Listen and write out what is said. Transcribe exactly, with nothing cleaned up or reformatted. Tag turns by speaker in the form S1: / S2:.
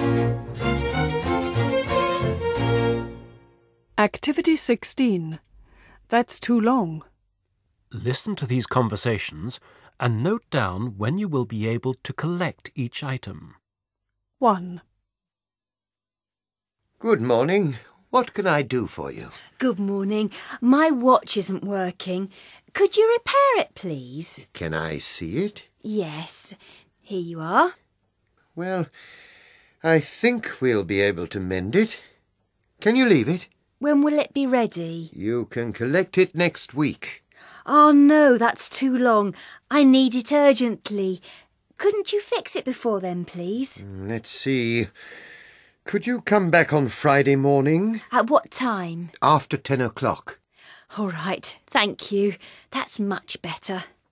S1: Activity sixteen. That's too long.
S2: Listen to these conversations and note down when you will be able to collect each item.
S1: one.
S3: Good morning. What can I do for you?
S4: Good morning. My watch isn't working. Could you repair it, please?
S3: Can I see it?
S4: Yes. Here you are.
S3: Well, I think we'll be able to mend it. Can you leave it?
S4: When will it be ready?
S3: You can collect it next week.
S4: Oh, no, that's too long. I need it urgently. Couldn't you fix it before then, please?
S3: Let's see. Could you come back on Friday morning?
S4: At what time?
S3: After ten o'clock.
S4: All right, thank you. That's much better.